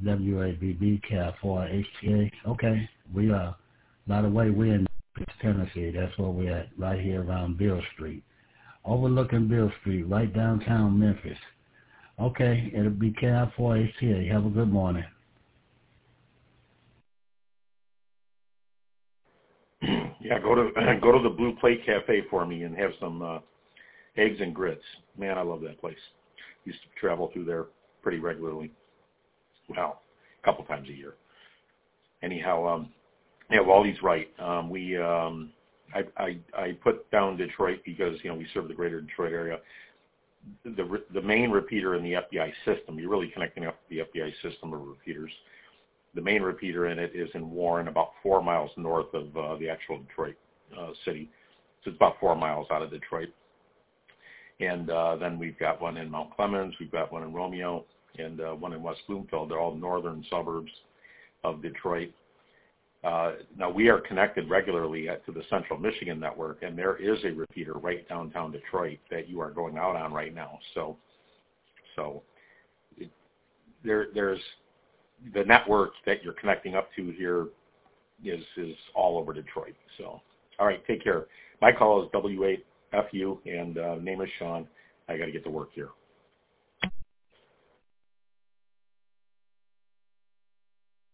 WABB Cat 4 HTA. Okay, we are. By the way, we're in Tennessee. That's where we're at, right here around Bill Street, overlooking Bill Street, right downtown Memphis. Okay, it'll be Cat 4 HTA. Have a good morning. Yeah, go to the Blue Plate Cafe for me and have some eggs and grits. Man, I love that place. Used to travel through there pretty regularly. Well, a couple times a year. Anyhow, yeah, Wally's right. I put down Detroit because we serve the greater Detroit area. The main repeater in the FBI system, you're really connecting up the FBI system of repeaters. The main repeater in it is in Warren, about 4 miles north of the actual Detroit city. So it's about 4 miles out of Detroit. And then we've got one in Mount Clemens, we've got one in Romeo, and one in West Bloomfield. They're all northern suburbs of Detroit. Now, we are connected regularly to the Central Michigan network, and there is a repeater right downtown Detroit that you are going out on right now. So there's the network that you're connecting up to here is all over Detroit. So, all right, take care. My call is W8FU, and name is Sean. I got to get to work here.